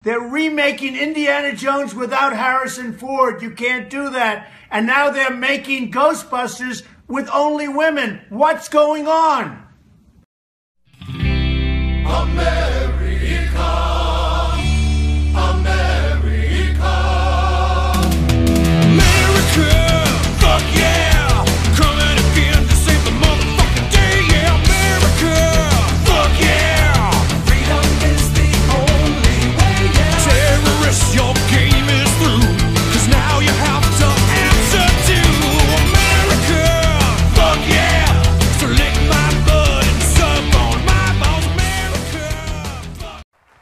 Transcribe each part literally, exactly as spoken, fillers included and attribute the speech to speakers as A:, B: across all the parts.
A: They're remaking Indiana Jones without Harrison Ford. You can't do that. And now they're making Ghostbusters with only women. What's going on?
B: America, America, America, fuck yeah, coming again to save the motherfucking day, yeah, America, fuck yeah, freedom is the only way, yeah, terrorists, your game is through, cause now you have to answer to America, fuck yeah, so lick my blood and suck on my balls, America.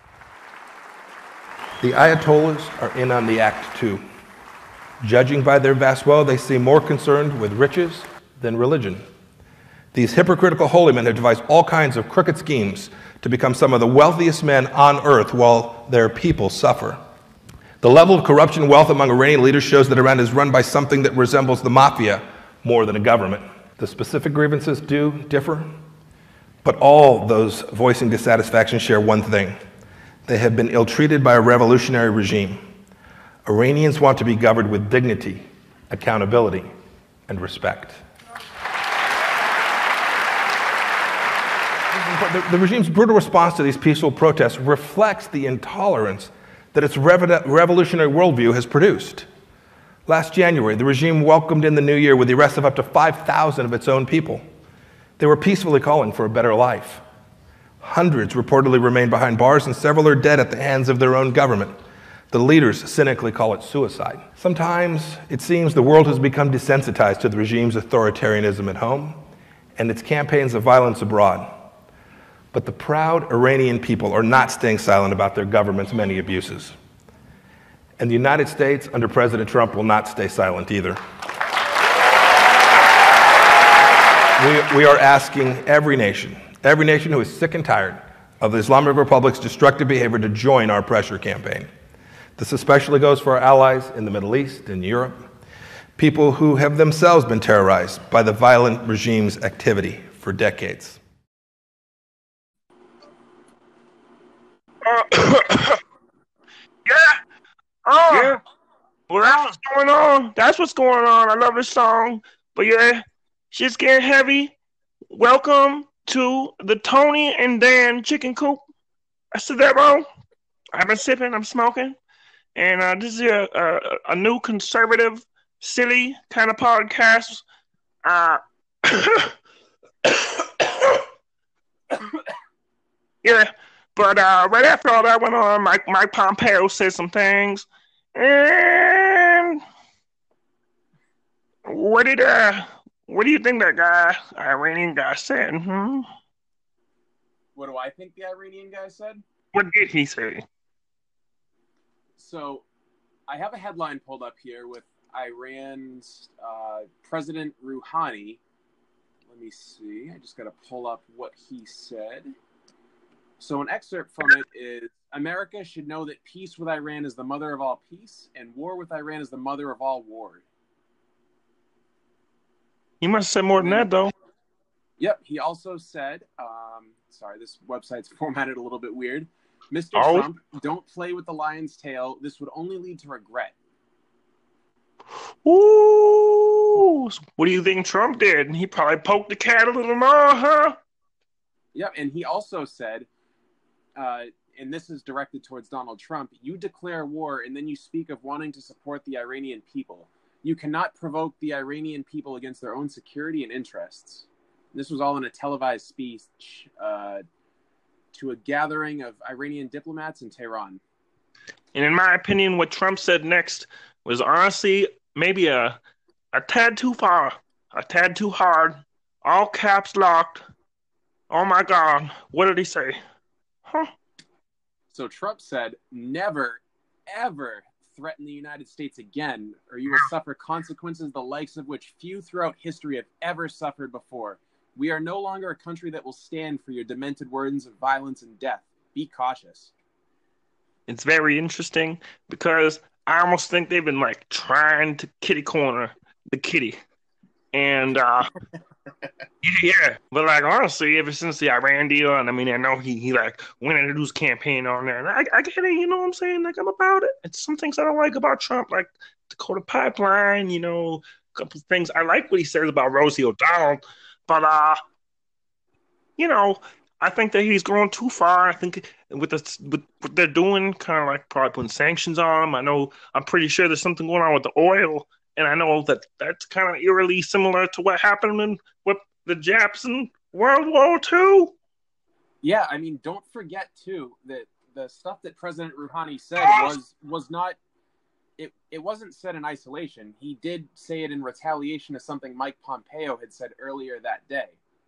C: The Ayatollahs are in on the act too. Judging by their vast wealth, they seem more concerned with riches than religion. These hypocritical holy men have devised all kinds of crooked schemes to become some of the wealthiest men on earth while their people suffer. The level of corruption and wealth among Iranian leaders shows that Iran is run by something that resembles the mafia more than a government. The specific grievances do differ, but all those voicing dissatisfaction share one thing. They have been ill-treated by a revolutionary regime. Iranians want to be governed with dignity, accountability, and respect. The, the regime's brutal response to these peaceful protests reflects the intolerance that its rev- revolutionary worldview has produced. Last January, the regime welcomed in the new year with the arrest of up to five thousand of its own people. They were peacefully calling for a better life. Hundreds reportedly remain behind bars, and several are dead at the hands of their own government. The leaders cynically call it suicide. Sometimes it seems the world has become desensitized to the regime's authoritarianism at home and its campaigns of violence abroad. But the proud Iranian people are not staying silent about their government's many abuses. And the United States, under President Trump, will not stay silent either. We, we are asking every nation, every nation who is sick and tired of the Islamic Republic's destructive behavior to join our pressure campaign. This especially goes for our allies in the Middle East and Europe, people who have themselves been terrorized by the violent regime's activity for decades.
D: Uh, yeah. Oh, yeah. Well, that's what's going on. That's what's going on. I love this song. But yeah, shit's getting heavy. Welcome to the Tony and Dan Chicken Coop. I said that wrong. I've been sipping, I'm smoking. And uh, this is a, a, a new conservative, silly kind of podcast. Uh, yeah, but uh, right after all that went on, Mike, Mike Pompeo said some things. And what did uh, what do you think that guy, Iranian guy, said? Hmm?
E: What do I think the Iranian guy said?
D: What did he say?
E: So, I have a headline pulled up here with Iran's uh, President Rouhani. Let me see. I just got to pull up what he said. So, an excerpt from it is, America should know that peace with Iran is the mother of all peace, and war with Iran is the mother of all war.
D: He must have said more than that, though.
E: Yep. He also said, um, sorry, this website's formatted a little bit weird. Mister
D: Oh.
E: Trump, don't play with the lion's tail. This would only lead to regret.
D: Ooh. What do you think Trump did? He probably poked the cat a little more, huh?
E: Yep. And he also said, uh, and this is directed towards Donald Trump, you declare war and then you speak of wanting to support the Iranian people. You cannot provoke the Iranian people against their own security and interests. And this was all in a televised speech uh, to a gathering of Iranian diplomats in Tehran.
D: And in my opinion, what Trump said next was honestly maybe a a tad too far, a tad too hard, all caps locked. Oh my God, what did he say? Huh?
E: So Trump said, never, ever threaten the United States again, or you will suffer consequences the likes of which few throughout history have ever suffered before. We are no longer a country that will stand for your demented words of violence and death. Be cautious.
D: It's very interesting because I almost think they've been like trying to kitty corner the kitty. And uh, Yeah, but like honestly, ever since the Iran deal, and I mean, I know he he like went and did his campaign on there, and I, I get it, you know what I'm saying? Like I'm about it. It's some things I don't like about Trump, like Dakota Pipeline, you know, a couple of things. I like what he says about Rosie O'Donnell, but uh, you know, I think that he's going too far. I think with the with what they're doing, kind of like probably putting sanctions on him. I know, I'm pretty sure there's something going on with the oil, and I know that that's kind of eerily similar to what happened in with the Japs in World War Two.
E: Yeah, I mean, don't forget too that the stuff that President Rouhani said was was not it. It wasn't said in isolation. He did say it in retaliation to something Mike Pompeo had said earlier that day.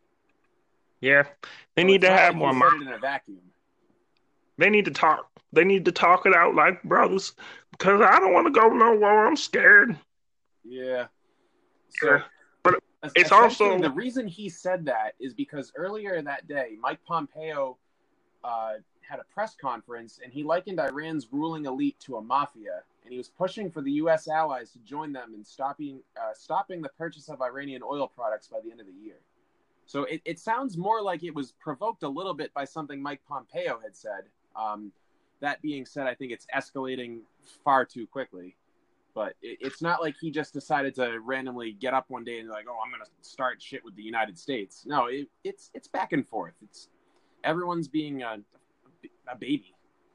D: Yeah, they
E: So
D: need
E: it's
D: to
E: not
D: have
E: like
D: more.
E: he
D: Mo-
E: said it in a vacuum.
D: They need to talk. They need to talk it out like brothers, because I don't want to go nowhere. I'm scared.
E: Yeah. So
D: Yeah. But
E: es-
D: it's
E: essentially,
D: also
E: the reason he said that is because earlier that day, Mike Pompeo uh, had a press conference and he likened Iran's ruling elite to a mafia, and he was pushing for the U S allies to join them in stopping uh, stopping the purchase of Iranian oil products by the end of the year. So it, it sounds more like it was provoked a little bit by something Mike Pompeo had said. Um, that being said, I think it's escalating far too quickly. But it, it's not like he just decided to randomly get up one day and like, oh, I'm going to start shit with the United States. No, it, it's it's back and forth. It's everyone's being a, a baby.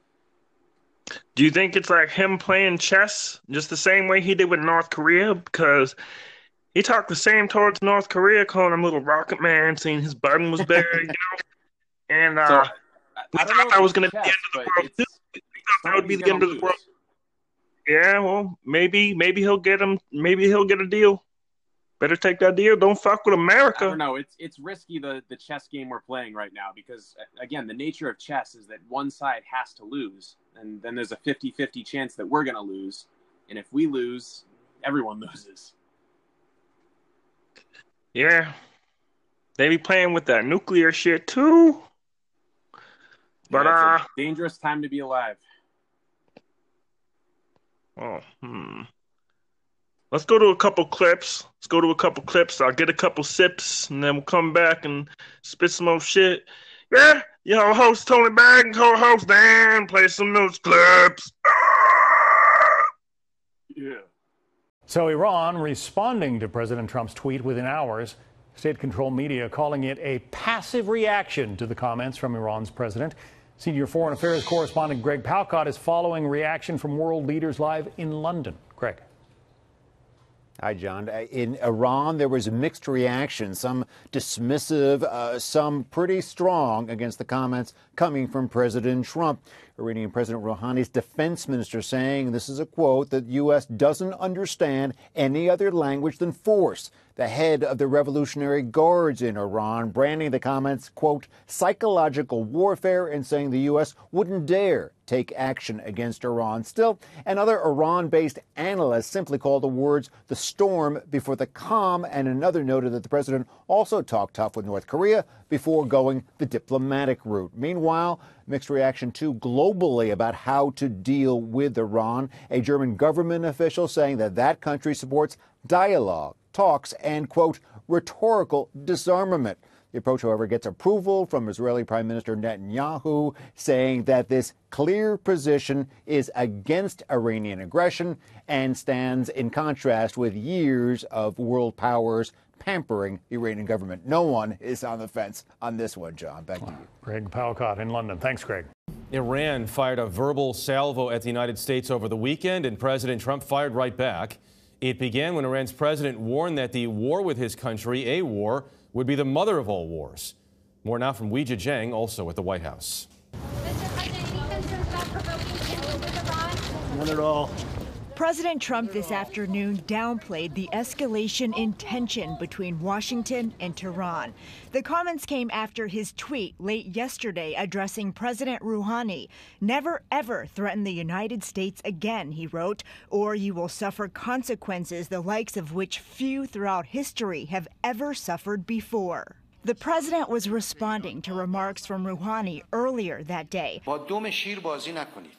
D: Do you think it's like him playing chess just the same way he did with North Korea? Because he talked the same towards North Korea, calling him little rocket man, saying his button was there, you know? And uh,
E: So I,
D: we
E: I don't
D: thought
E: know
D: that
E: if
D: was
E: it's
D: going to be the
E: chess,
D: end of
E: but
D: the world, too.
E: it's
D: We thought that would be
E: somebody's
D: the end
E: gonna
D: of the
E: lose.
D: world. Yeah, well, maybe maybe he'll get him. Maybe he'll get a deal. Better take that deal. Don't fuck with
E: I don't
D: America.
E: know. It's it's risky the the chess game we're playing right now because again, the nature of chess is that one side has to lose, and then there's a fifty-fifty chance that we're gonna lose, and if we lose, everyone loses.
D: Yeah, they be playing with that nuclear shit too. But
E: Yeah, it's
D: uh,
E: a dangerous time to be alive.
D: oh, hmm. Let's go to a couple clips. Let's go to a couple clips. I'll get a couple sips, and then we'll come back and spit some more shit. Yeah, yo, host Tony Bag and co-host Dan, play some news clips.
E: Yeah.
F: So Iran responding to President Trump's tweet within hours. State-controlled media calling it a passive reaction to the comments from Iran's president. Senior foreign affairs correspondent Greg Palcott is following reaction from world leaders live in London. Greg.
G: Hi, John. In Iran, there was a mixed reaction, some dismissive, uh, some pretty strong against the comments coming from President Trump. Iranian President Rouhani's defense minister saying, this is a quote, that the U S doesn't understand any other language than force. The head of the Revolutionary Guards in Iran branding the comments, quote, psychological warfare, and saying the U S wouldn't dare take action against Iran. Still, another Iran-based analyst simply called the words the storm before the calm, and another noted that the president also talked tough with North Korea before going the diplomatic route. Meanwhile, mixed reaction too globally about how to deal with Iran. A German government official saying that that country supports dialogue, talks, and, quote, rhetorical disarmament. The approach, however, gets approval from Israeli Prime Minister Netanyahu, saying that this clear position is against Iranian aggression and stands in contrast with years of world powers pampering the Iranian government. No one is on the fence on this one, John. Back to you.
F: Greg Palcott in London. Thanks, Greg.
H: Iran fired a verbal salvo at the United States over the weekend, and President Trump fired right back. It began when Iran's president warned that the war with his country, a war, would be the mother of all wars. More now from Weijia Jiang, also at the White House.
I: Mister President, any concerns about provoking war with Iran?
F: None at all.
J: President Trump this afternoon downplayed the escalation in tension between Washington and Tehran. The comments came after his tweet late yesterday addressing President Rouhani. Never ever threaten the United States again, he wrote, or you will suffer consequences the likes of which few throughout history have ever suffered before. The president was responding to remarks from Rouhani earlier that day.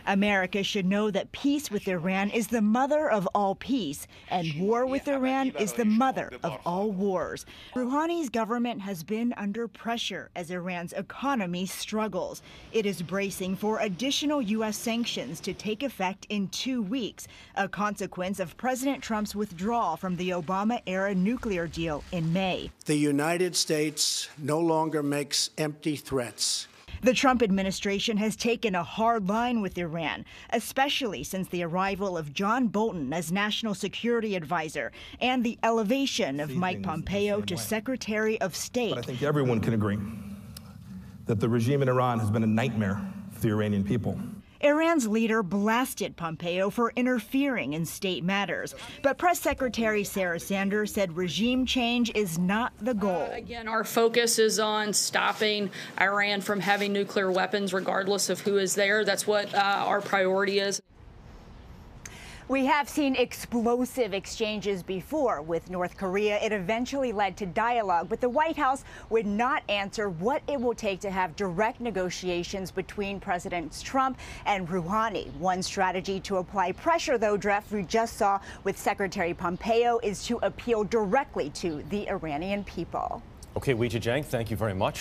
J: America should know that peace with Iran is the mother of all peace, and war with Iran is the mother of all wars. Rouhani's government has been under pressure as Iran's economy struggles. It is bracing for additional U S sanctions to take effect in two weeks, a consequence of President Trump's withdrawal from the Obama-era nuclear deal in May.
A: The United States no longer makes empty threats.
J: The Trump administration has taken a hard line with Iran, especially since the arrival of John Bolton as National Security Advisor and the elevation of Mike Pompeo to Secretary of State.
C: But I think everyone can agree that the regime in Iran has been a nightmare for the Iranian people.
J: Iran's leader blasted Pompeo for interfering in state matters, but Press Secretary Sarah Sanders said regime change is not the goal.
K: Uh, again, our focus is on stopping Iran from having nuclear weapons, regardless of who is there. That's what uh, our priority is.
J: We have seen explosive exchanges before with North Korea. It eventually led to dialogue, but the White House would not answer what it will take to have direct negotiations between Presidents Trump and Rouhani. One strategy to apply pressure, though, Jeff, we just saw with Secretary Pompeo, is to appeal directly to the Iranian people.
H: Okay, Weijia Jiang, thank you very much.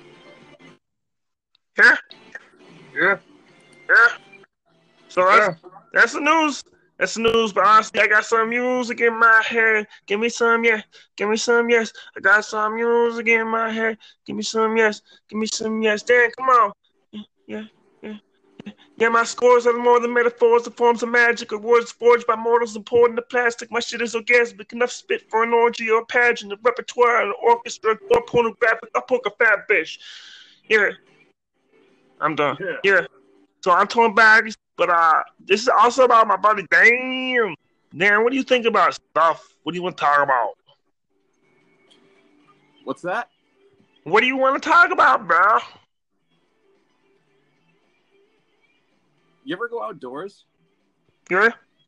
D: Yeah. Yeah. Yeah. So that's, that's the news. That's the news, but honestly, I got some music in my head. Give me some, yeah. Give me some, yes. I got some music in my head. Give me some, yes. Give me some, yes. Dan, come on. Yeah, yeah, yeah. Yeah, yeah, my scores are more than metaphors, the forms of magic, or words forged by mortals and poured into plastic. My shit is orgasmic, enough spit for an orgy or a pageant, a repertoire, an orchestra, or pornographic. I'll poke a fat bitch. Yeah. I'm done. Yeah. yeah. So I'm torn bags. But uh, this is also about my buddy Dan. Dan, what do you think about stuff? What do you want to talk about?
E: What's that?
D: What do you want to talk about, bro?
E: You ever go outdoors?
D: Yeah.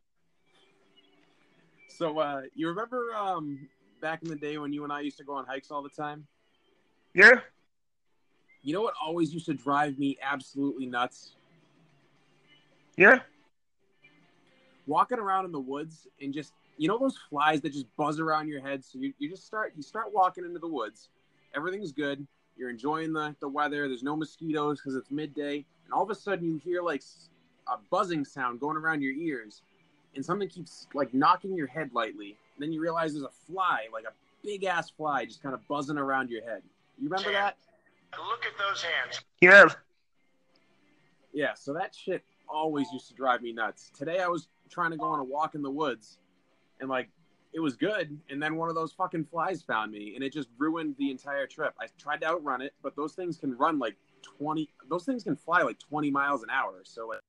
E: So, uh, you remember um, back in the day when you and I used to go on hikes all the time?
D: Yeah.
E: You know what always used to drive me absolutely nuts?
D: Yeah.
E: Walking around in the woods and just, you know those flies that just buzz around your head? So you, you just start, you start walking into the woods. Everything's good. You're enjoying the, the weather. There's no mosquitoes because it's midday. And all of a sudden you hear like a buzzing sound going around your ears. And something keeps like knocking your head lightly. And then you realize there's a fly, like a big ass fly just kind of buzzing around your head. You remember that?
A: Look at those hands.
D: Yeah.
E: Yeah, so that shit always used to drive me nuts. Today I was trying to go on a walk in the woods and like it was good, and then one of those fucking flies found me and it just ruined the entire trip. I tried to outrun it, but those things can run like twenty those things can fly like twenty miles an hour. So like,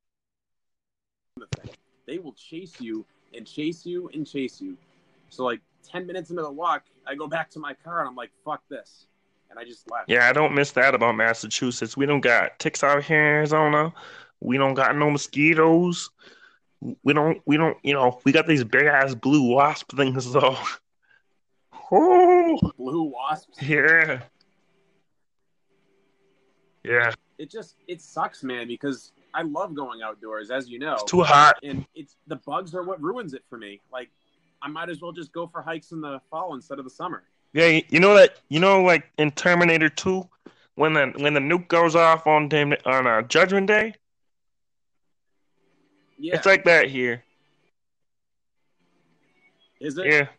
E: they will chase you and chase you and chase you. So like ten minutes into the walk, I go back to my car and I'm like, fuck this. And I just left.
D: Yeah, I don't miss that about Massachusetts. We don't got ticks out here in Arizona. We don't got no mosquitoes. We don't, we don't, you know, we got these big ass blue wasp things though.
E: Oh, blue wasps.
D: Yeah. Yeah.
E: It just, it sucks, man, because I love going outdoors, as you know.
D: It's too hot.
E: And it's, the bugs are what ruins it for me. Like, I might as well just go for hikes in the fall instead of the summer.
D: Yeah, you know that, you know, like in Terminator two, when the, when the nuke goes off on, on uh, Judgment Day?
E: Yeah.
D: It's like that here.
E: Is it?
D: Yeah.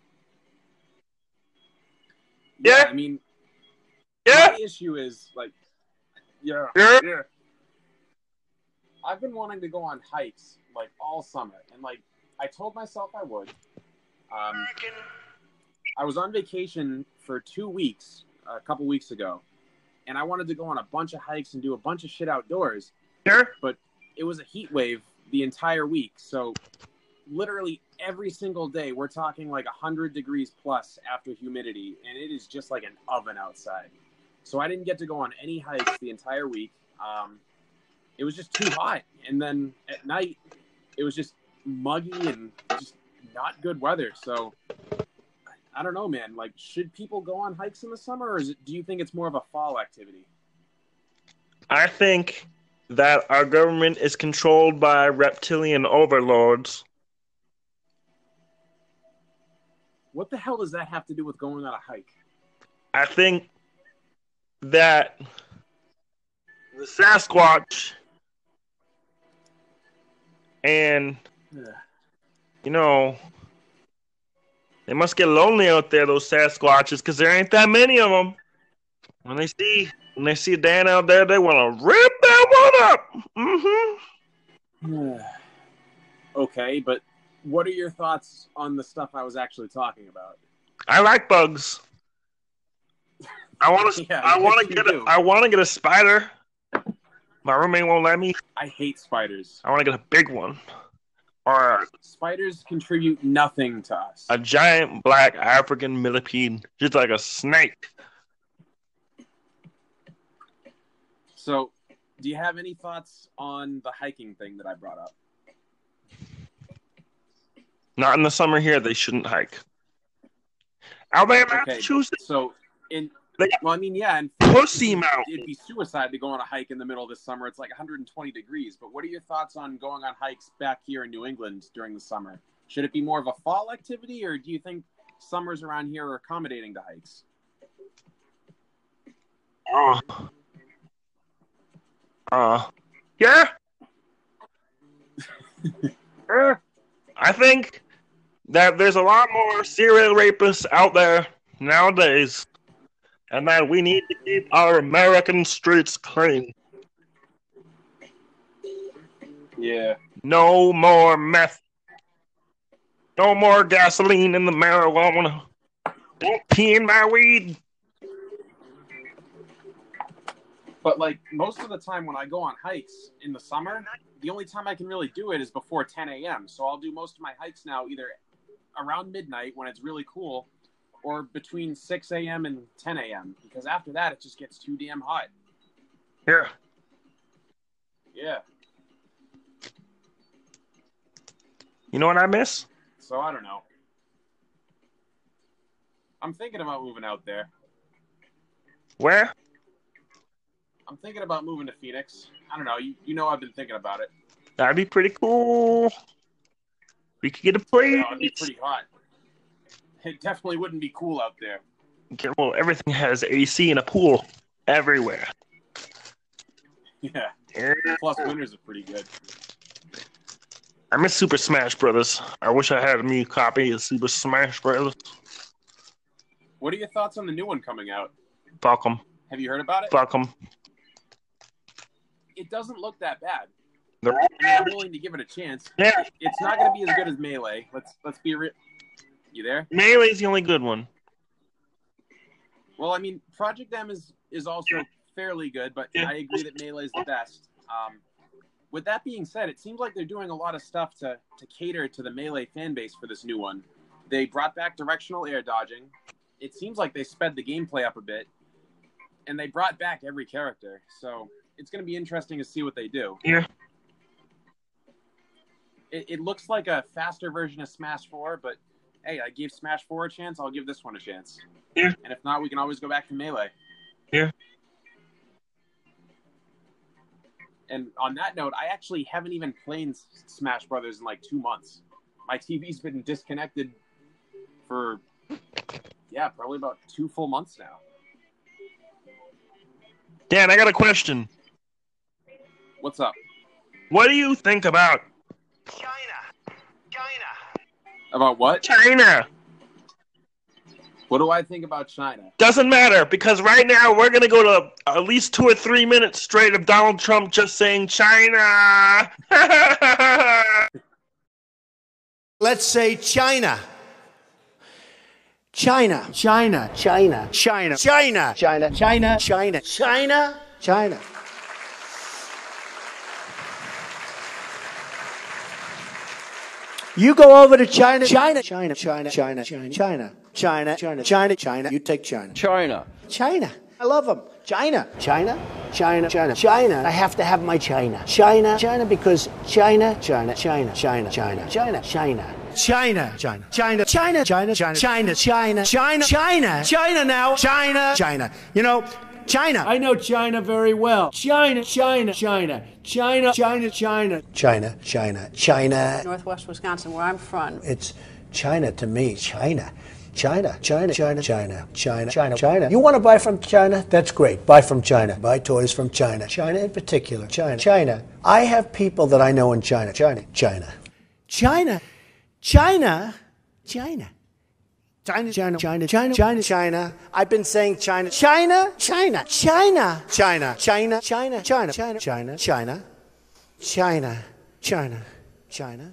E: Yeah.
D: Yeah.
E: I mean,
D: Yeah.
E: my issue is like, yeah,
D: Yeah.
E: yeah. I've been wanting to go on hikes like all summer, and like I told myself I would. Um, I was on vacation for two weeks a couple weeks ago, and I wanted to go on a bunch of hikes and do a bunch of shit outdoors.
D: Yeah.
E: But it was a heat wave the entire week, so literally every single day we're talking like one hundred degrees plus after humidity, and it is just like an oven outside. So I didn't get to go on any hikes the entire week. Um, it was just too hot, and then at night it was just muggy and just not good weather. So I don't know, man. Like, should people go on hikes in the summer, or is it, do you think it's more of a fall activity?
D: I think that our government is controlled by reptilian overlords.
E: What the hell does that have to do with going on a hike?
D: I think that the Sasquatch and, you know, they must get lonely out there, those Sasquatches, because there ain't that many of them. When they see when they see Dan out there, they want to rip that one up. Mm-hmm.
E: Okay, but what are your thoughts on the stuff I was actually talking about?
D: I like bugs. I want to.
E: Yeah,
D: I want to
E: you
D: get. A, I want to get a spider. My roommate won't let me.
E: I hate spiders.
D: I want to get a big one, or
E: spiders contribute nothing to us.
D: A giant black African millipede, just like a snake.
E: So, do you have any thoughts on the hiking thing that I brought up?
D: Not in the summer here. They shouldn't hike. Alabama,
E: okay,
D: Massachusetts.
E: So, in well, I mean, yeah, and
D: Pussy Mountain.
E: It'd be suicide to go on a hike in the middle of the summer. It's like one hundred twenty degrees. But what are your thoughts on going on hikes back here in New England during the summer? Should it be more of a fall activity, or do you think summers around here are accommodating to hikes?
D: Oh. Uh, yeah. uh, I think that there's a lot more serial rapists out there nowadays, and that we need to keep our American streets clean.
E: Yeah.
D: No more meth. No more gasoline in the marijuana. Don't pee in my weed.
E: But, like, most of the time when I go on hikes in the summer, the only time I can really do it is before ten a.m. So I'll do most of my hikes now either around midnight when it's really cool or between six a.m. and ten a.m. Because after that, it just gets too damn hot.
D: Yeah.
E: Yeah.
D: You know what I miss?
E: So I don't know. I'm thinking about moving out there.
D: Where?
E: I'm thinking about moving to Phoenix. I don't know. You, you know I've been thinking about it.
D: That'd be pretty cool. We could get a place.
E: You know, it'd be pretty hot. It definitely wouldn't be cool out there.
D: Well, everything has A C and a pool everywhere.
E: Yeah. Plus, winters are pretty good.
D: I miss Super Smash Brothers. I wish I had a new copy of Super Smash Brothers.
E: What are your thoughts on the new one coming out?
D: Fuck them.
E: Have you heard about it?
D: Fuck them.
E: It doesn't look that bad.
D: They're
E: I mean, I'm willing to give it a chance.
D: Yeah.
E: It's not going to be as good as Melee. Let's let's be real. You there?
D: Melee's the only good one.
E: Well, I mean, Project M is, is also fairly good, but
D: Yeah.
E: I agree that Melee's the best. Um, with that being said, it seems like they're doing a lot of stuff to, to cater to the Melee fan base for this new one. They brought back directional air dodging. It seems like they sped the gameplay up a bit. And they brought back every character. So it's going to be interesting to see what they do.
D: Yeah.
E: It, it looks like a faster version of Smash four, but hey, I gave Smash four a chance. I'll give this one a chance.
D: Yeah.
E: And if not, we can always go back to Melee.
D: Yeah.
E: And on that note, I actually haven't even played Smash Brothers in like two months. My T V's been disconnected for, yeah, probably about two full months now.
D: Dan, I got a question.
E: What's up?
D: What do you think about
L: China? China.
E: About what?
D: China?
E: What do I think about China?
D: Doesn't matter, because right now we're going to go to at least two or three minutes straight of Donald Trump just saying China.
A: Let's say China. China. China. China. China. China. China. China. China. China. China. You go over to China. China. China. China. China. China. China. China. China. China. China. You take China.
M: China.
A: China. I love them. China. China. China. China. China. I have to have my China. China. China because China. China. China. China. China. China. China. China, China, China, China, China, China, China, China, China, China, China now, China, China. You know, China. I know China very well. China, China, China, China, China, China. China, China, China.
M: Northwest Wisconsin, where I'm from.
A: It's China to me. China. China, China, China, China, China, China, China. You want to buy from China? That's great. Buy from China. Buy toys from China. China in particular. China. China. I have people that I know in China. China. China. China. China. China. China, China, China, China, China, China. I've been saying China, China, China, China, China, China, China, China, China, China, China, China, China, China,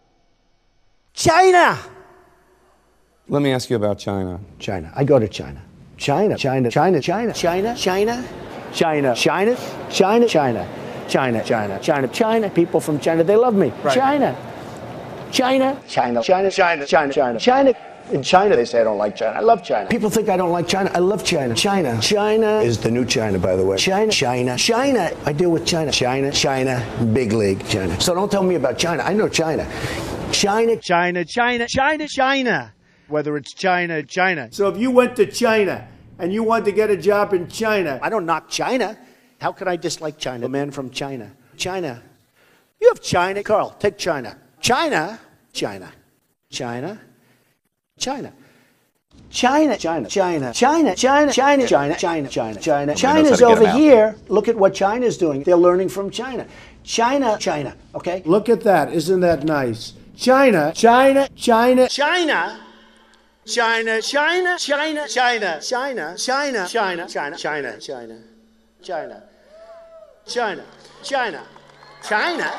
A: China.
N: Let me ask you about China.
A: China. I go to China. China, China, China, China, China, China, China, China, China, China, China, China, China, China. People from China, they love me. China, China, China, China, China, China, China, China. In China, they say I don't like China. I love China. People think I don't like China. I love China. China. China is the new China, by the way. China. China. China. I deal with China. China. China. Big league. China. So don't tell me about China. I know China. China. China. China. China. China. Whether it's China, China. So if you went to China and you wanted to get a job in China, I don't knock China. How could I dislike China? A man from China. China. You have China. Carl, take China. China. China. China. China. China, China, China, China, China, China, China, China, China, China. China's over here. Look at what China's doing. They're learning from China. China, China, okay? Look at that. Isn't that nice? China, China, China, China. China, China, China, China, China, China, China, China, China, China, China, China, China, China.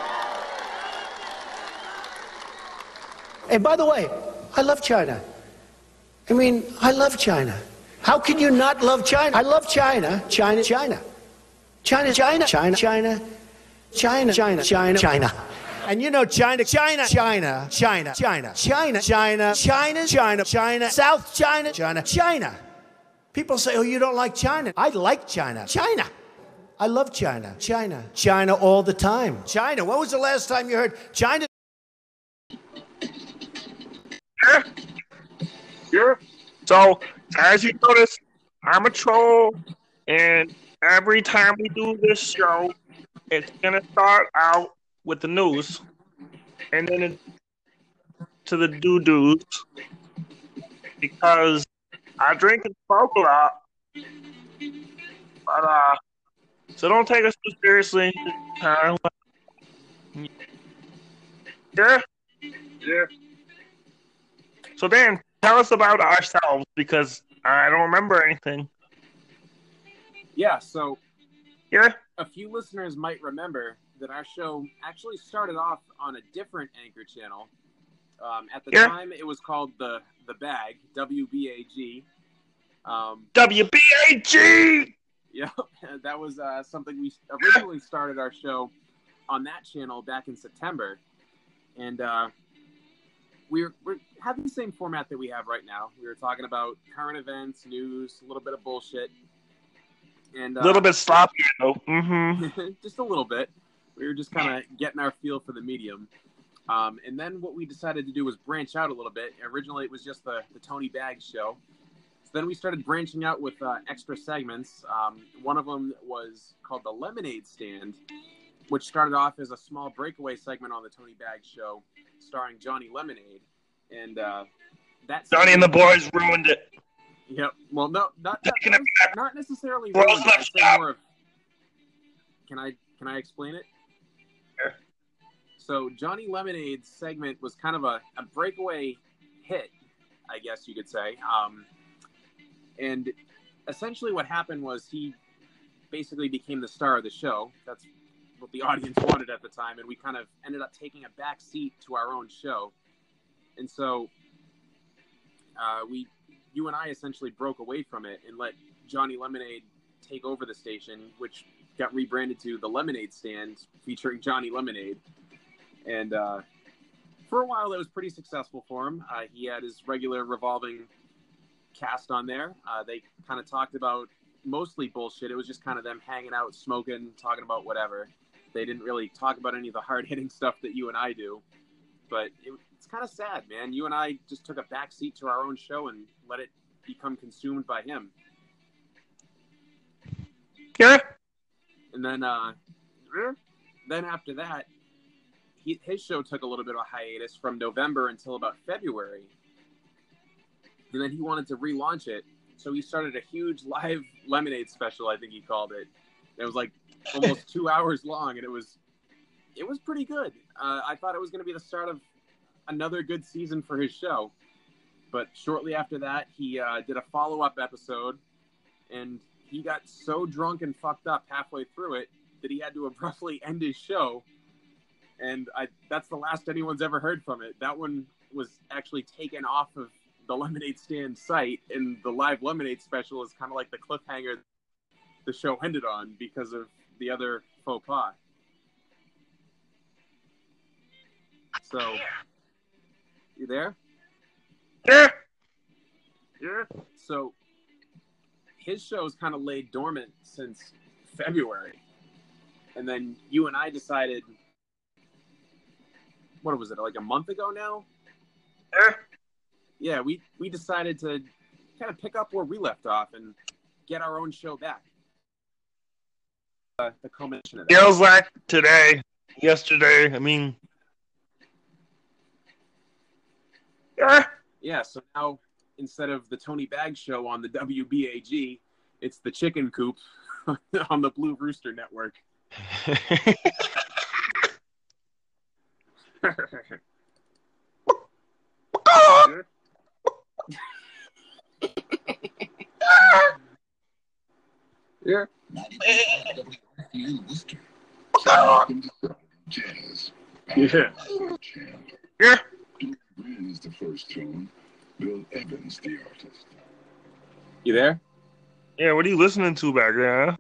A: And by the way, I love China. I mean, I love China. How can you not love China? I love China. China, China. China, China, China, China, China, China, China, China. And you know China, China, China, China, China, China, China, China, China, China, South China, China, China. People say, oh, you don't like China. I like China. China. I love China. China. China all the time. China. When was the last time you heard China?
D: Yeah. Yeah. So, as you notice, I'm a troll, and every time we do this show, it's going to start out with the news, and then it, to the doo-doos, because I drink and smoke a lot. But, uh, so don't take us too seriously. Uh, yeah? Yeah. So, Dan, tell us about ourselves, because I don't remember anything.
E: Yeah, so
D: yeah,
E: a few listeners might remember that our show actually started off on a different anchor channel. Um, at the
D: yeah.
E: time, it was called the the Bag, W B A G. Um,
D: W B A G.
E: Yeah, that was uh, something we originally started our show on that channel back in September, and uh, we were, we had the same format that we have right now. We were talking about current events, news, a little bit of bullshit. And a uh,
D: little bit sloppy, though. Mm-hmm.
E: Just a little bit. We were just kind of getting our feel for the medium. Um, and then what we decided to do was branch out a little bit. Originally, it was just the, the Tony Baggs show. So then we started branching out with uh, extra segments. Um, one of them was called The Lemonade Stand, which started off as a small breakaway segment on the Tony Baggs show, starring Johnny Lemonade. And uh, that
D: Johnny and the boys ruined it.
E: Yep. Well, no, not not, not necessarily. Ruined it. I'd say more of, can I can I explain it?
D: Sure.
E: So Johnny Lemonade's segment was kind of a, a breakaway hit, I guess you could say. Um, and essentially what happened was he basically became the star of the show. That's what the audience wanted at the time, and we kind of ended up taking a back seat to our own show. And so uh, we. you and I essentially broke away from it and let Johnny Lemonade take over the station, which got rebranded to The Lemonade Stand, featuring Johnny Lemonade. And uh, for a while, it was pretty successful for him. Uh, he had his regular revolving cast on there. Uh, they kind of talked about mostly bullshit. It was just kind of them hanging out, smoking, talking about whatever. They didn't really talk about any of the hard-hitting stuff that you and I do. But it, it's kind of sad, man. You and I just took a back seat to our own show and let it become consumed by him.
D: Yeah.
E: And then, uh, then after that, he, his show took a little bit of a hiatus from November until about February. And then he wanted to relaunch it, so he started a huge live Lemonade special, I think he called it. It was like almost two hours long, and it was it was pretty good. Uh, I thought it was going to be the start of another good season for his show. But shortly after that, he uh, did a follow-up episode, and he got so drunk and fucked up halfway through it that he had to abruptly end his show. And I, that's the last anyone's ever heard from it. That one was actually taken off of the Lemonade Stand site, and the live Lemonade special is kind of like the cliffhanger the show ended on because of the other faux pas. So, you there?
D: Yeah. Yeah.
E: So, his show's kind of laid dormant since February. And then you and I decided, what was it, like a month ago now?
D: Yeah.
E: Yeah, we, we decided to kind of pick up where we left off and get our own show back. Uh, the culmination of that.
D: Feels like today, yesterday, I mean. Yeah.
E: Yeah, so now instead of the Tony Baggs show on the W B A G, it's the Chicken Coop on the Blue Rooster Network. Yeah.
D: Yeah. Yeah.
O: Is the first tune. Bill Evans, the artist.
E: You there?
D: Yeah, what are you listening to back there? Huh?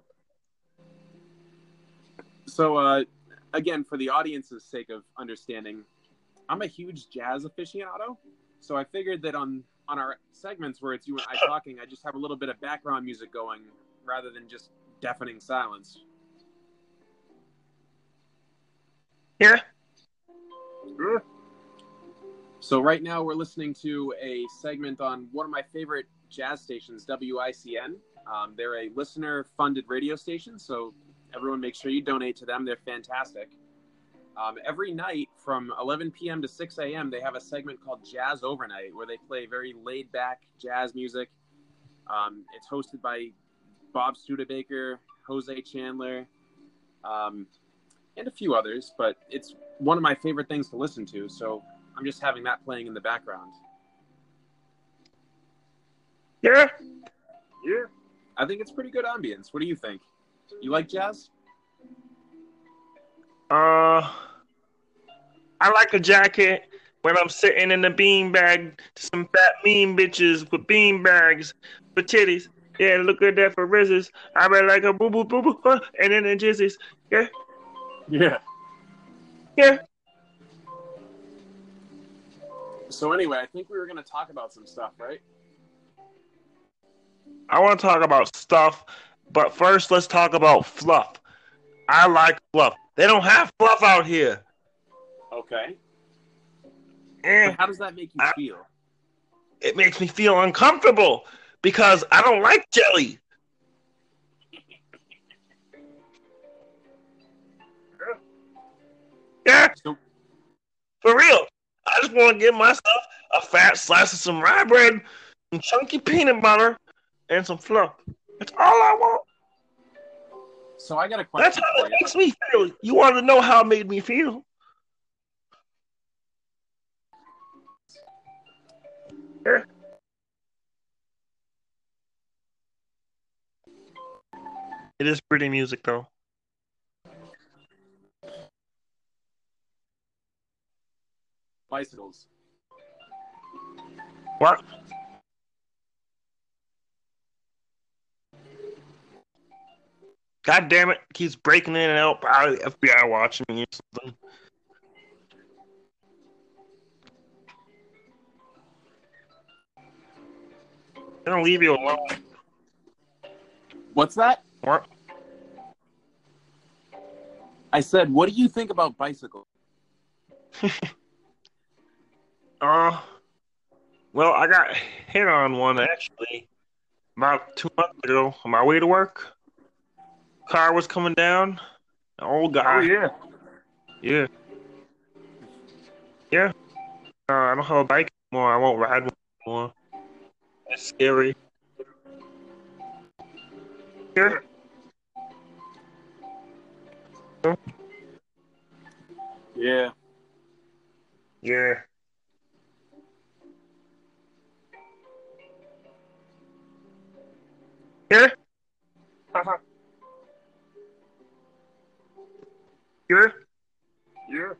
E: So, uh, again, for the audience's sake of understanding, I'm a huge jazz aficionado. So I figured that on, on our segments where it's you and I talking, I just have a little bit of background music going rather than just deafening silence.
D: Yeah.
E: Yeah. So right now we're listening to a segment on one of my favorite jazz stations, W I C N. Um, they're a listener-funded radio station, so everyone make sure you donate to them. They're fantastic. Um, every night from eleven p.m. to six a.m., they have a segment called Jazz Overnight, where they play very laid-back jazz music. Um, it's hosted by Bob Studebaker, Jose Chandler, um, and a few others, but it's one of my favorite things to listen to, so I'm just having that playing in the background.
D: Yeah. Yeah.
E: I think it's pretty good ambience. What do you think? You like jazz?
D: Uh, I like a jacket when I'm sitting in the beanbag to some fat mean bitches with beanbags for titties. Yeah, look at that for rizzes. I be like a boo boo boo boo, uh, and then the jizzes. Yeah.
E: Yeah.
D: Yeah.
E: So anyway, I think we were going to talk about some stuff, right?
D: I want to talk about stuff, but first let's talk about fluff. I like fluff. They don't have fluff out here.
E: Okay.
D: And
E: how does that make you
D: I,
E: feel?
D: It makes me feel uncomfortable because I don't like jelly. Yeah. For real. I just want to give myself a fat slice of some rye bread, some chunky peanut butter, and some fluff. That's all I want.
E: So I got a question.
D: That's how it makes me feel. You want to know how it made me feel? Yeah. It is pretty music, though.
E: Bicycles.
D: What? God damn it. Keeps breaking in and out. Probably the F B I watching me or something. They don't leave you alone.
E: What's that?
D: What?
E: I said, what do you think about bicycles?
D: Uh, well, I got hit on one actually about two months ago on my way to work. car was coming down. An old guy.
E: Oh yeah.
D: Yeah. Yeah. Uh, I don't have a bike anymore. I won't ride one anymore. That's scary. Yeah.
E: Yeah.
D: Yeah. Yeah. Uh-huh. Yeah. Yeah.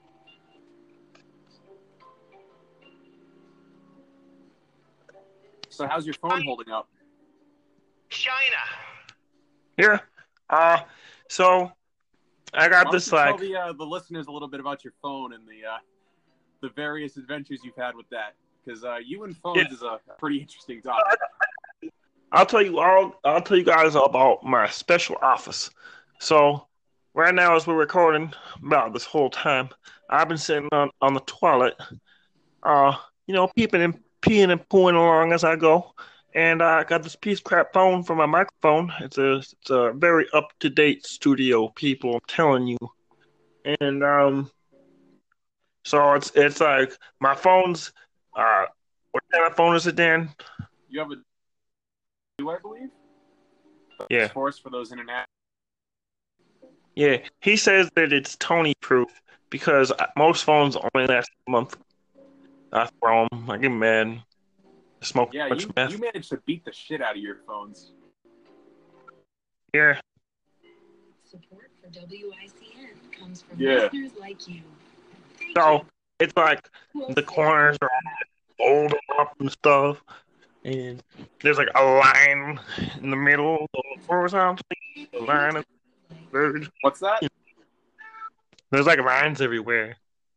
E: So how's your phone holding up?
L: China.
D: Yeah. Uh, so I got
E: Why
D: this
E: don't you
D: like
E: tell the uh, the listeners a little bit about your phone and the uh, the various adventures you've had with that, because uh, you and phones
D: Yeah.
E: is a pretty interesting topic.
D: I'll tell you all. I'll tell you guys about my special office. So right now, as we're recording about this whole time, I've been sitting on, on the toilet, uh, you know, peeping and peeing and pooing along as I go, and I got this piece of crap phone for my microphone. It's a it's a very up to date studio, people. I'm telling you, and um, so it's it's like my phone's uh, what kind of phone is it, Dan?
E: You have a do I believe?
D: Yeah.
E: Force for those internet.
D: Yeah, he says that it's Tony proof because most phones only last a month. I throw them. I get mad. I smoke
E: Yeah,
D: too much
E: you,
D: meth.
E: you managed to beat the shit out of your phones.
D: Yeah.
P: Support for W I C N comes from
E: Yeah.
P: listeners like you.
D: So it's like the corners are all folded up and stuff, and there's like a line in the middle, horizontally, a line of birds.
E: What's that?
D: There's like lines everywhere.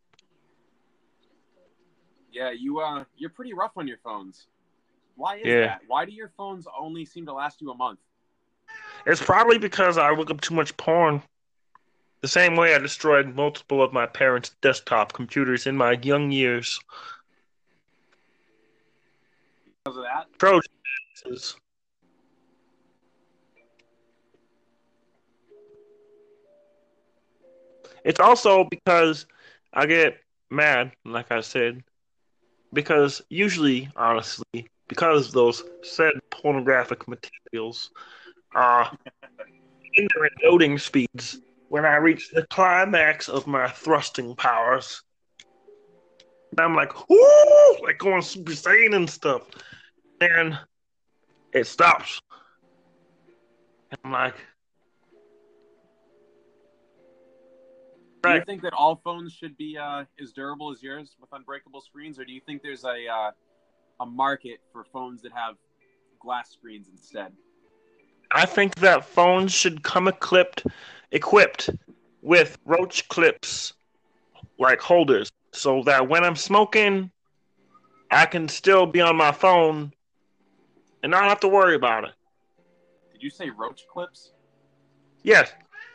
E: Yeah, you uh, you're pretty rough on your phones. Why is
D: Yeah.
E: that? Why do your phones only seem to last you a month?
D: It's probably because I look up too much porn. The same way I destroyed multiple of my parents' desktop computers in my young years.
E: Because of that?
D: Trojan. It's also because I get mad, like I said, because usually, honestly, because those said pornographic materials are hindering loading speeds when I reach the climax of my thrusting powers. And I'm like, whoo, like going Super Saiyan and stuff. And it stops. And I'm like,
E: Do you
D: right.
E: think that all phones should be uh, as durable as yours with unbreakable screens, or do you think there's a uh, a market for phones that have glass screens instead?
D: I think that phones should come equipped equipped with roach clips like holders so that when I'm smoking I can still be on my phone and not have to worry about it.
E: Did you say roach clips?
D: Yes.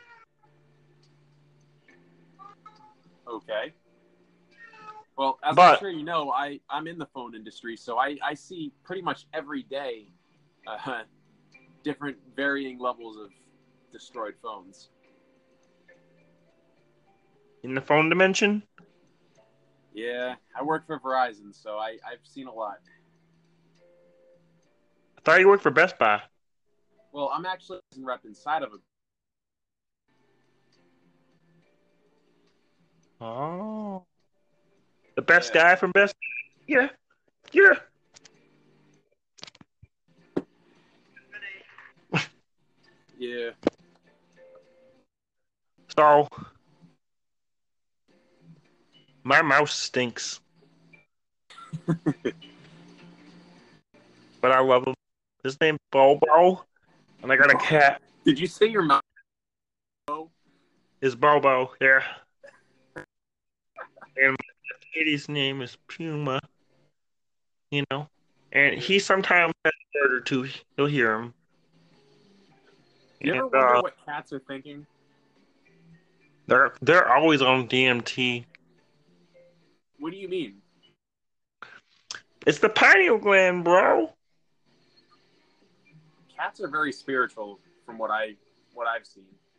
E: Okay. Well, as
D: But-
E: I'm sure you know, I, I'm in the phone industry, so I, I see pretty much every day uh, different varying levels of destroyed phones.
D: In the phone dimension?
E: Yeah, I work for Verizon, so I, I've seen a lot.
D: I thought you worked for Best Buy.
E: Well, I'm actually a rep inside of a...
D: Oh. The best guy from Best Buy? Yeah. Yeah.
E: Yeah.
D: So, my mouse stinks. But I love him. His name's Bobo, and I got a cat.
E: Did you say your mouse?
D: Is Bobo, yeah. And my kitty's name is Puma. You know, and he sometimes has a word or two. You'll hear him.
E: You ever
D: And,
E: wonder
D: uh,
E: what cats are thinking?
D: They're they're always on D M T.
E: What do you mean?
D: It's the pineal gland, bro.
E: Cats are very spiritual, from what I what I've seen.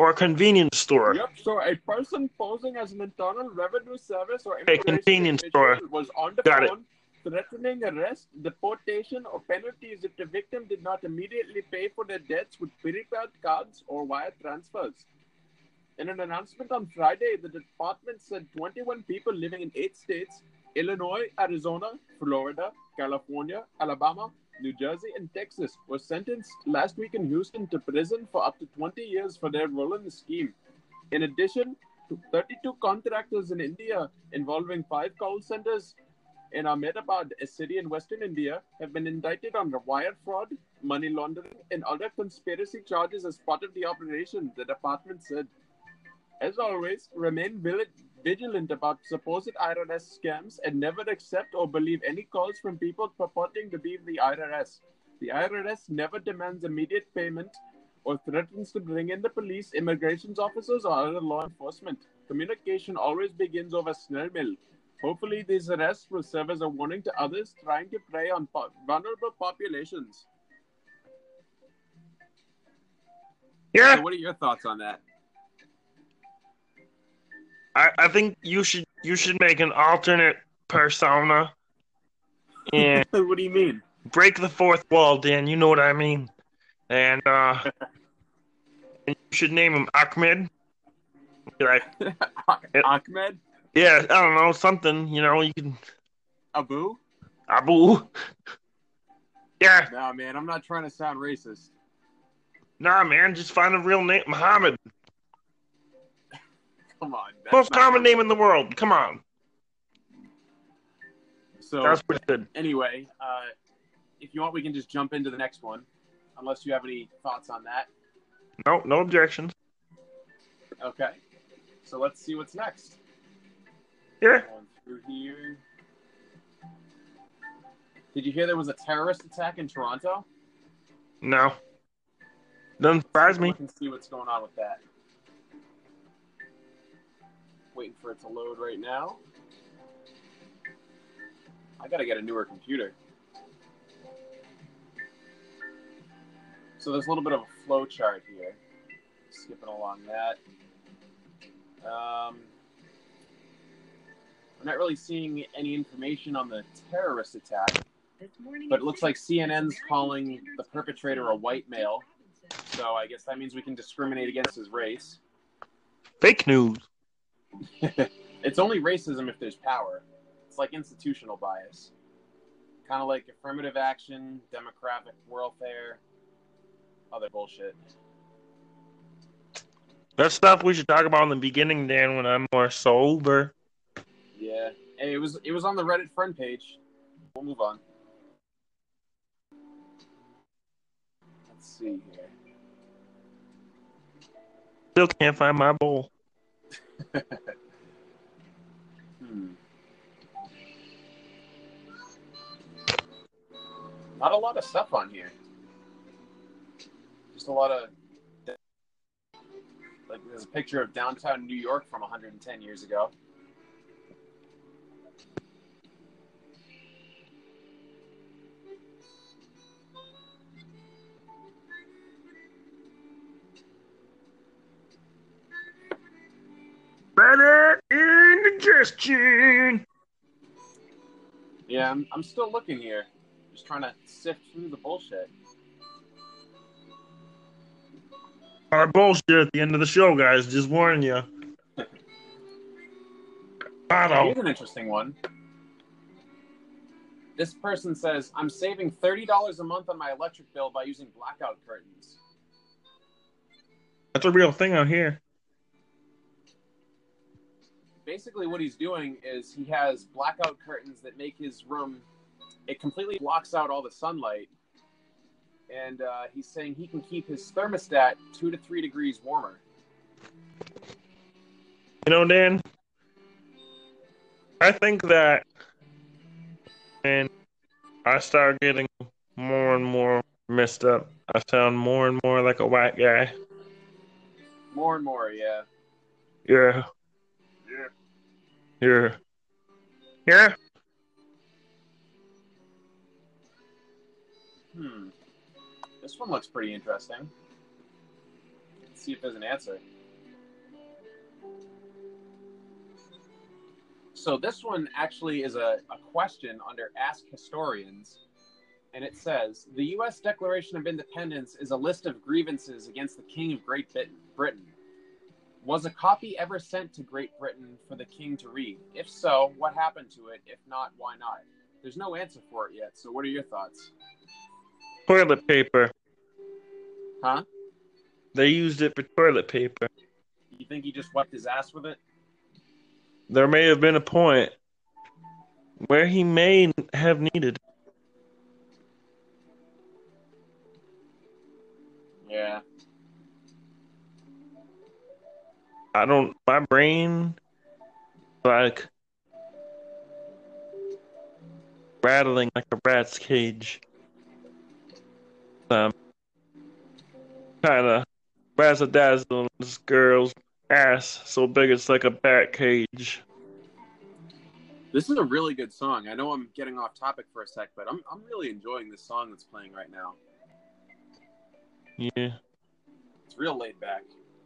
D: or a convenience store?
E: Yep, so a person posing as an Internal Revenue Service or
D: A
E: immigration
D: convenience
E: official
D: store.
E: was on the
D: Got it.
E: phone threatening arrest, deportation, or penalties if the victim did not immediately pay for their debts with prepaid cards or wire transfers. In an announcement on Friday, the department said twenty-one people living in eight states, Illinois, Arizona, Florida, California, Alabama, New Jersey, and Texas, were sentenced last week in Houston to prison for up to twenty years for their role in the scheme. In addition, to thirty-two contractors in India involving five call centers in Ahmedabad, a city in western India, have been indicted on wire fraud, money laundering, and other conspiracy charges as part of the operation, the department said. As always, remain vigilant about supposed I R S scams and never accept or believe any calls from people purporting to be the I R S. The I R S never demands immediate payment or threatens to bring in the police, immigration officers, or other law enforcement. Communication always begins over snail mail. Hopefully, these arrests will serve as a warning to others trying to prey on po- vulnerable populations.
D: Yeah.
E: So what are your thoughts on that?
D: I, I think you should you should make an alternate persona and
E: What do you mean?
D: break the fourth wall, Dan. You know what I mean. And uh, and you should name him Ahmed. Be like
E: Ahmed?
D: Yeah, I don't know, something. You know, you can
E: Abu?
D: Abu. Yeah.
E: No, man, I'm not trying to sound racist.
D: Nah, man, just find a real name, Muhammad.
E: Come on. That's
D: Most
E: not
D: common
E: right.
D: name in the world. Come on.
E: So
D: That's pretty good.
E: Anyway, uh, if you want, we can just jump into the next one, unless you have any thoughts on that.
D: No, no objections.
E: Okay. So let's see what's next.
D: Yeah.
E: Going through here. Did you hear there was a terrorist attack in Toronto?
D: No. Doesn't surprise me.
E: We can see what's going on with that. Waiting for it to load right now. I gotta get a newer computer. So there's a little bit of a flow chart here. Skipping along that. Um, we're not really seeing any information on the terrorist attack, but it looks like C N N's calling the perpetrator a white male. So I guess that means we can discriminate against his race.
D: Fake news.
E: It's only racism if there's power. It's like institutional bias. Kind of like affirmative action, demographic welfare, other bullshit.
D: That's stuff we should talk about in the beginning, Dan, when I'm more sober.
E: Yeah. Hey, it was it was on the Reddit front page. We'll move on. Let's see here.
D: Still can't find my bowl.
E: hmm. Not a lot of stuff on here. Just a lot of... Like, there's a picture of downtown New York from one hundred ten years ago.
D: Better indigestion.
E: Yeah, I'm, I'm still looking here. Just trying to sift through the bullshit.
D: Our bullshit at the end of the show, guys. Just warning you.
E: Here's an interesting one. This person says, I'm saving thirty dollars a month on my electric bill by using blackout curtains.
D: That's a real thing out here.
E: Basically what he's doing is he has blackout curtains that make his room, it completely blocks out all the sunlight. And uh, he's saying he can keep his thermostat two to three degrees warmer.
D: You know, Dan, I think that when I start getting more and more messed up, I sound more and more like a white guy.
E: More and more, yeah.
D: Yeah.
E: Yeah.
D: Yeah. Yeah.
E: Hmm. This one looks pretty interesting. It Let's see if there's an answer. So this one actually is a, a question under Ask Historians, and it says, the U S Declaration of Independence is a list of grievances against the King of Great Britain. Was a copy ever sent to Great Britain for the King to read? If so, what happened to it? If not, why not? There's no answer for it yet, so what are your thoughts?
D: Toilet paper.
E: Huh?
D: They used it for toilet paper.
E: You think he just wiped his ass with it?
D: There may have been a point where he may have needed.
E: Yeah.
D: I don't. My brain, like, rattling like a rat's cage. Um, kind of razzle dazzle this girl's ass so big it's like a bat cage.
E: This is a really good song. I know I'm getting off topic for a sec, but I'm I'm really enjoying this song that's playing right now.
D: Yeah.
E: It's real laid back.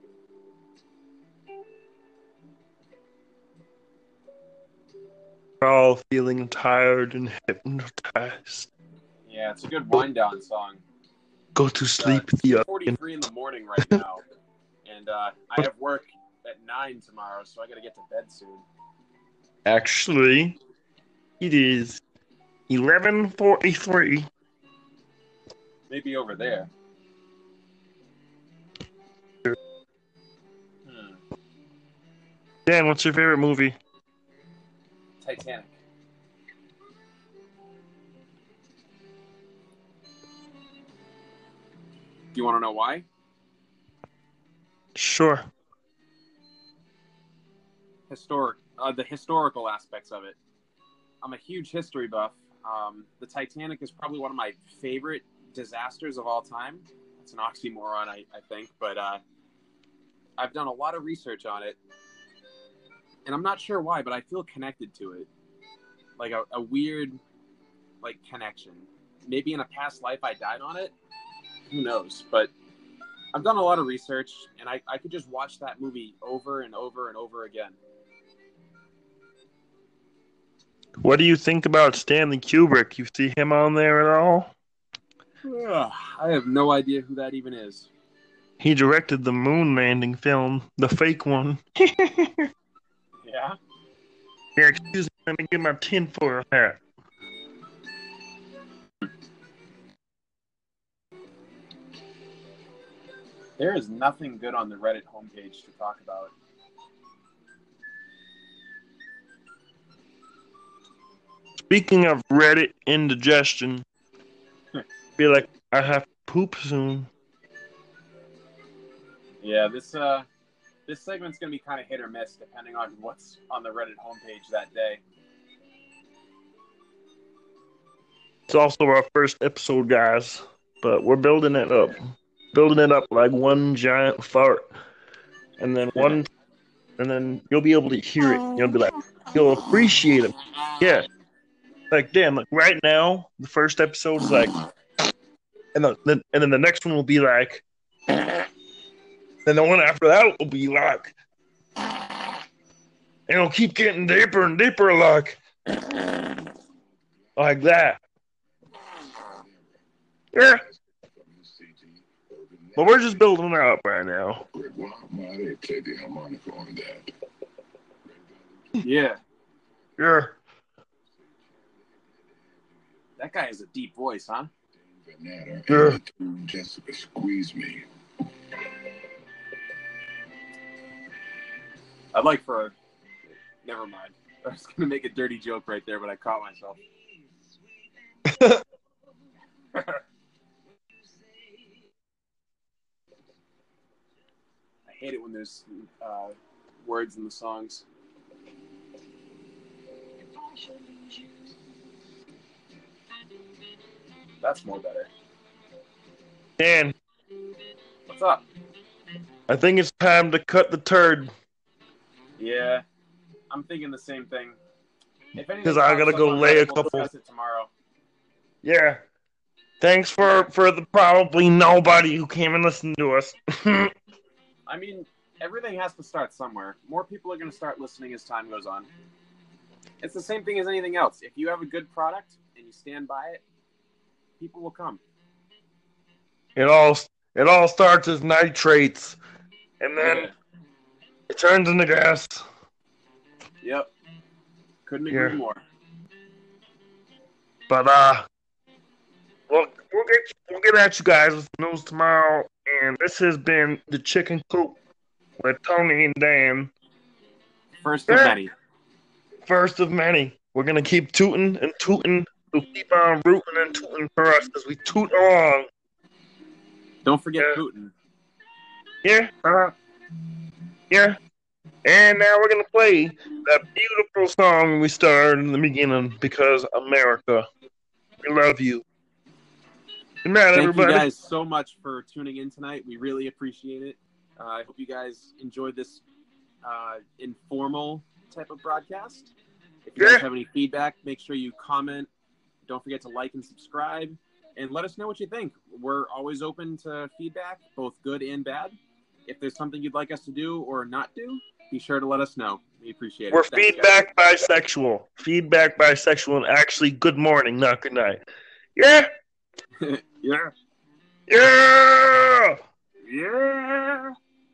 D: We're all feeling tired and hypnotized.
E: Yeah, it's a good wind down song.
D: Go to sleep,
E: Uh, it's
D: the
E: forty-three in the morning right now, and uh, I have work at nine tomorrow, so I got to get to bed soon.
D: Actually, it is eleven forty-three.
E: Maybe over there. Hmm.
D: Dan, what's your favorite movie?
E: Titanic. Do you want to know why?
D: Sure.
E: Historic, uh, the historical aspects of it. I'm a huge history buff. Um, the Titanic is probably one of my favorite disasters of all time. It's an oxymoron, I, I think, but uh, I've done a lot of research on it, and I'm not sure why, but I feel connected to it, like a, a weird, like connection. Maybe in a past life I died on it. Who knows? But I've done a lot of research, and I, I could just watch that movie over and over and over again.
D: What do you think about Stanley Kubrick? You see him on there at all?
E: Ugh, I have no idea who that even is.
D: He directed the moon landing film, the fake one.
E: Yeah?
D: Yeah, excuse me, let me get my tinfoil hat.
E: There is nothing good on the Reddit homepage to talk about.
D: Speaking of Reddit indigestion, I feel like I have to poop soon.
E: Yeah, this uh, this segment's gonna be kind of hit or miss depending on what's on the Reddit homepage that day.
D: It's also our first episode, guys, but we're building it up. Building it up like one giant fart. And then one, and then you'll be able to hear it. You'll be like, you'll appreciate it. Yeah. Like, damn, like right now, the first episode is like, and the, the and then the next one will be like, then the one after that will be like, and it'll keep getting deeper and deeper, like, like that. Yeah. But we're just building it up right now.
E: Yeah.
D: Yeah.
E: That guy has a deep voice, huh?
D: Yeah.
O: Jessica squeeze me.
E: I'd like for... Never mind. I was going to make a dirty joke right there, but I caught myself. I hate it when there's uh, words in the songs. That's more better.
D: Dan,
E: What's up?
D: I think it's time to cut the turd.
E: Yeah, I'm thinking the same thing. If anything,
D: 'Cause I gotta
E: pops
D: go
E: up on
D: lay a
E: Reddit, we'll
D: couple-
E: discuss it tomorrow.
D: Yeah. Thanks for, for the probably nobody who came and listened to us.
E: I mean, everything has to start somewhere. More people are going to start listening as time goes on. It's the same thing as anything else. If you have a good product and you stand by it, people will come.
D: It all it all starts as nitrates, and then
E: Yeah.
D: it turns into gas.
E: Yep. Couldn't agree
D: Yeah.
E: more.
D: But uh, we'll we'll get we'll get at you guys with news tomorrow. And this has been the Chicken Coop with Tony and Dan.
E: First of
D: Yeah.
E: many.
D: First of many. We're gonna keep tooting and tooting. We'll keep on rooting and tooting for us as we toot along.
E: Don't forget
D: Yeah.
E: Putin.
D: Yeah. Uh, yeah. And now we're gonna play that beautiful song we started in the beginning, because America, we love you. Good night,
E: Thank
D: everybody.
E: you guys so much for tuning in tonight. We really appreciate it. Uh, I hope you guys enjoyed this uh, informal type of broadcast. If you
D: Yeah.
E: guys have any feedback, make sure you comment. Don't forget to like and subscribe. And let us know what you think. We're always open to feedback, both good and bad. If there's something you'd like us to do or not do, be sure to let us know. We appreciate it.
D: We're
E: Thanks, guys.
D: feedback bisexual. Feedback bisexual, and actually good morning, not good night. Yeah.
E: Yeah.
D: Yeah.
E: Yeah.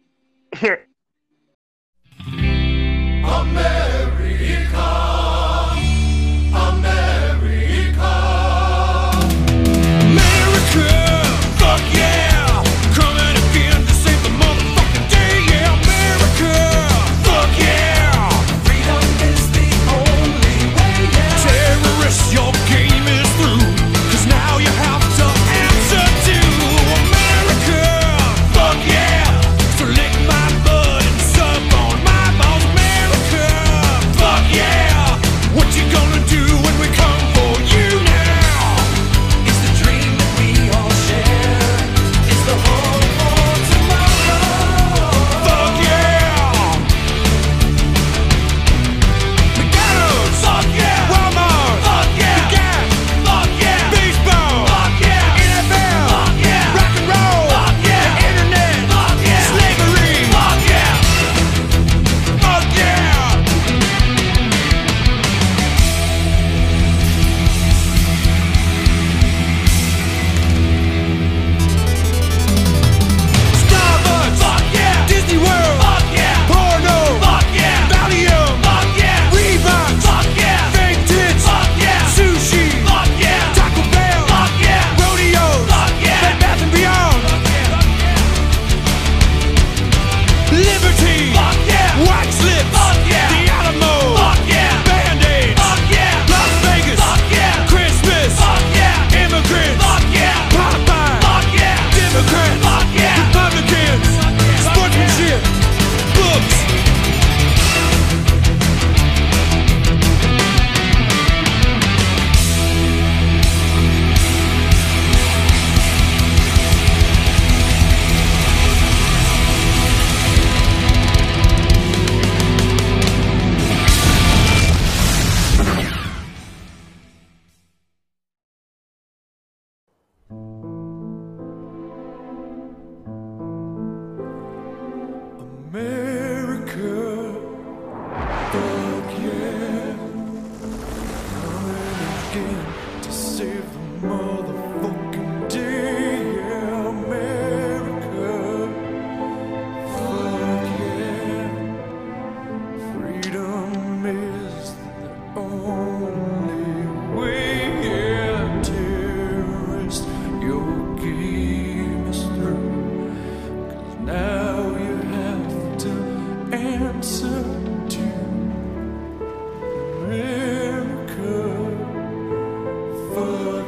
B: America, America, America, fuck yeah, coming again to save the motherfucking day, yeah, America, fuck yeah, freedom is the only way, yeah, terrorists, your game is through, 'cause now you have to answer to America, fuck yeah, so lick my butt and suck on my balls, America, fuck yeah, what you gonna do when we come for you now? It's the dream that we all share, it's the hope for tomorrow, fuck yeah, McDonald's, fuck yeah, Walmart, fuck yeah, The Gap, fuck yeah, baseball, fuck yeah, N F L, fuck yeah, rock and roll, fuck yeah, the internet, fuck yeah, slavery, fuck yeah, fuck yeah. Starbucks, fuck yeah, Disney World, fuck yeah, porno, fuck yeah, Valium, fuck yeah, Reebok, fuck yeah, fake tits, fuck yeah, sushi, fuck yeah, Taco Bell, fuck yeah, rodeo, fuck yeah, Bed Bath and Beyond, Liberty, fuck yeah, White Slips, fuck yeah, The Alamo, fuck yeah, Band-Aids, fuck yeah, Las Vegas, fuck yeah, Christmas, fuck yeah, immigrants, fuck yeah, Popeye, fuck yeah, Democrats, fuck yeah, Republicans, sportsmanship, books. America, fuck yeah, coming again to save the motherfucking day, yeah, America, fuck yeah, freedom is the only way, yeah, terrorist, your game is through, 'cause now you have to answer to America, fuck